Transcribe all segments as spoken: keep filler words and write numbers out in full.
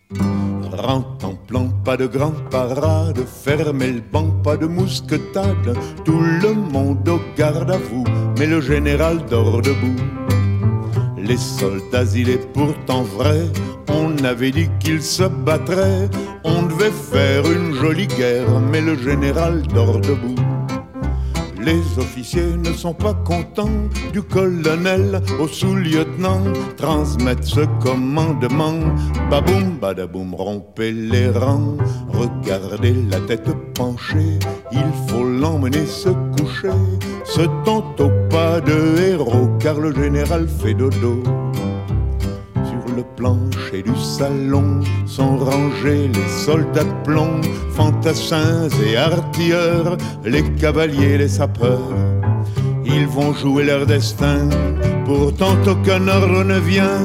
Rentre en plan, pas de grand parade, fermez le banc, pas de mousquetade, tout le monde au garde à vous, mais le général dort debout. Les soldats, il est pourtant vrai, on avait dit qu'ils se battraient, on devait faire une jolie guerre, mais le général dort debout. Les officiers ne sont pas contents, du colonel au sous-lieutenant transmettre ce commandement. Baboum, badaboum, rompez les rangs, regardez la tête penchée, il faut l'emmener se coucher. Ce tantôt pas de héros, car le général fait dodo. Sur le plancher du salon sont rangés les soldats de plomb, fantassins et artilleurs, les cavaliers, les sapeurs. Ils vont jouer leur destin, pourtant aucun ordre ne vient.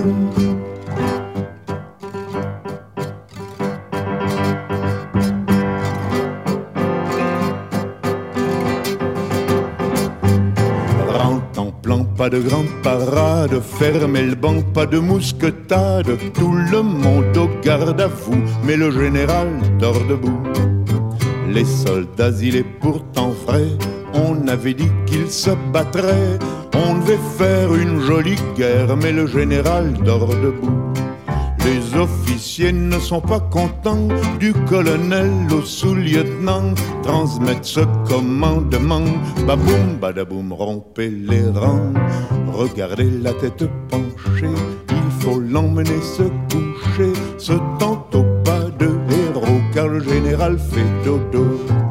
Pas de grande parade, fermez le banc, pas de mousquetade, tout le monde au garde à vous, mais le général dort debout. Les soldats, il est pourtant vrai, on avait dit qu'ils se battraient, on devait faire une jolie guerre, mais le général dort debout. Les officiers ne sont pas contents, du colonel au sous-lieutenant transmettre ce commandement. Baboum, badaboum, rompez les rangs, regardez la tête penchée, il faut l'emmener se coucher. Ce tantôt pas de héros, car le général fait dodo.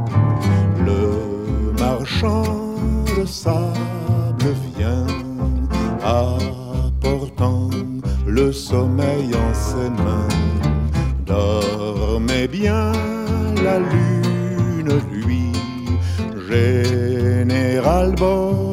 Le marchand de sable vient apportant le sommeil en ses mains. Dormez bien la lune, lui, général Bord.